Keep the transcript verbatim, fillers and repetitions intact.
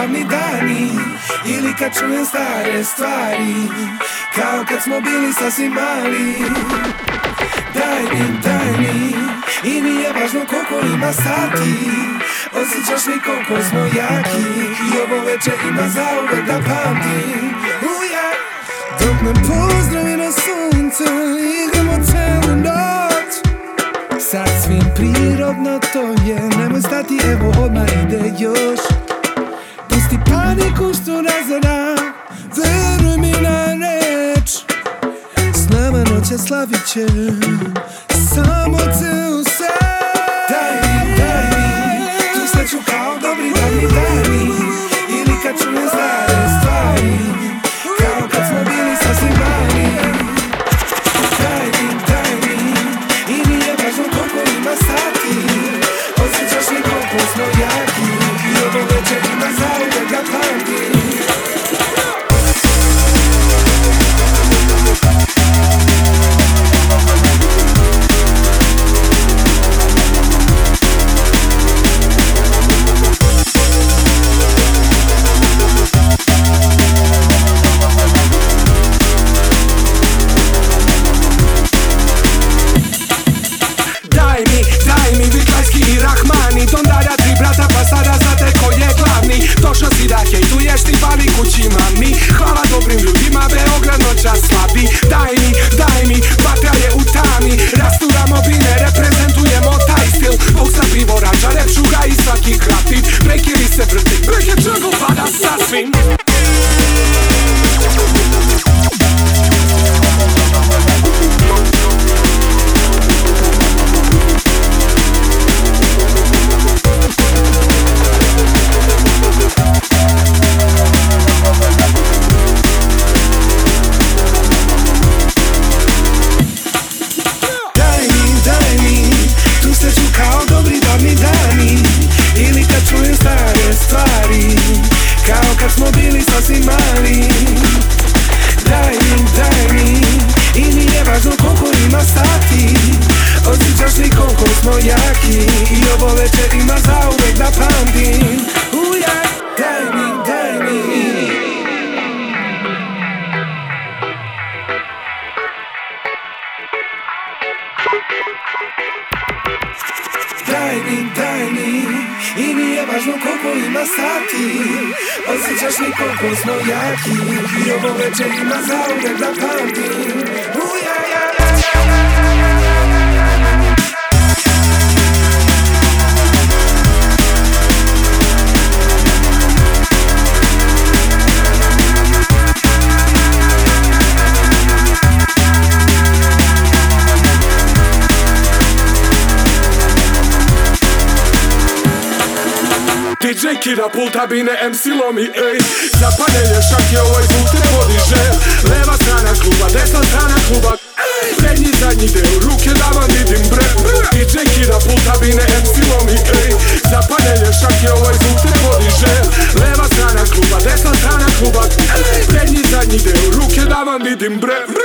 davni dani, ili kad čujem stare stvari, kao kad smo bili sasvim mali. Daj mi, daj mi, i nije važno koliko ima sati, osjećaš li koliko smo jaki, i ovo večer ima zauvek da pamtim. Uja. Dok me pozdravi na sunce, igramo celu noć, sasvim prirodno to je, nemoj stati, evo odmah ide još. Pusti paniku što razara, veruj mi na reč, s nama noće slavit će, samo te u sve. Daj mi, daj mi, tu sreću kao dobri davni dani, ili kad čujem stare stvari, kao kad smo bili sasvim mali. Daj mi, daj mi, i nije važno koliko ima sati, osjećaš li koliko smo jaki, i ovo večer ima zauvek da pamtim. Došao si da hejtuješ, ti pali kući mami. Hvala dobrim ljudima, Beograd noćas slabi. Daj mi, daj mi, vatra je u tami. Rasturamo bine, reprezentujemo taj stil. Bog sa pivo rađa, rep šuga i svaki kratit. Brekiri se vrti, breke jungle pada sasvim. Ili kad čujem stare stvari, kao kad smo bili sasvim mali. Daj mi, daj mi, i nije važno koliko ima sati, osjećaš li koliko smo jaki, i ovo večer ima zauvek da pamtim. Uja, daj mi, daj mi. Daj mi, daj mi, i nije važno koliko ima sati, osjećaš li koliko smo jaki, i ovo večer ima zauvek da pamtim. Uja, ja, ja, ja, ja, ja, ja. D J Kira pulta bine M C lomi, ej. Zapaljenje šake, ovaj zvuk te podiže. Leva strana kluba, desna strana kluba, ej. Prednji, zadnji deo, ruke da vam vidim bre. D J Kira pulta bine M C lomi, ej. Zapaljenje šake, ovaj zvuk te podiže. Leva strana kluba, desna strana kluba, ej. Prednji, zadnji deo, ruke da vam vidim bre.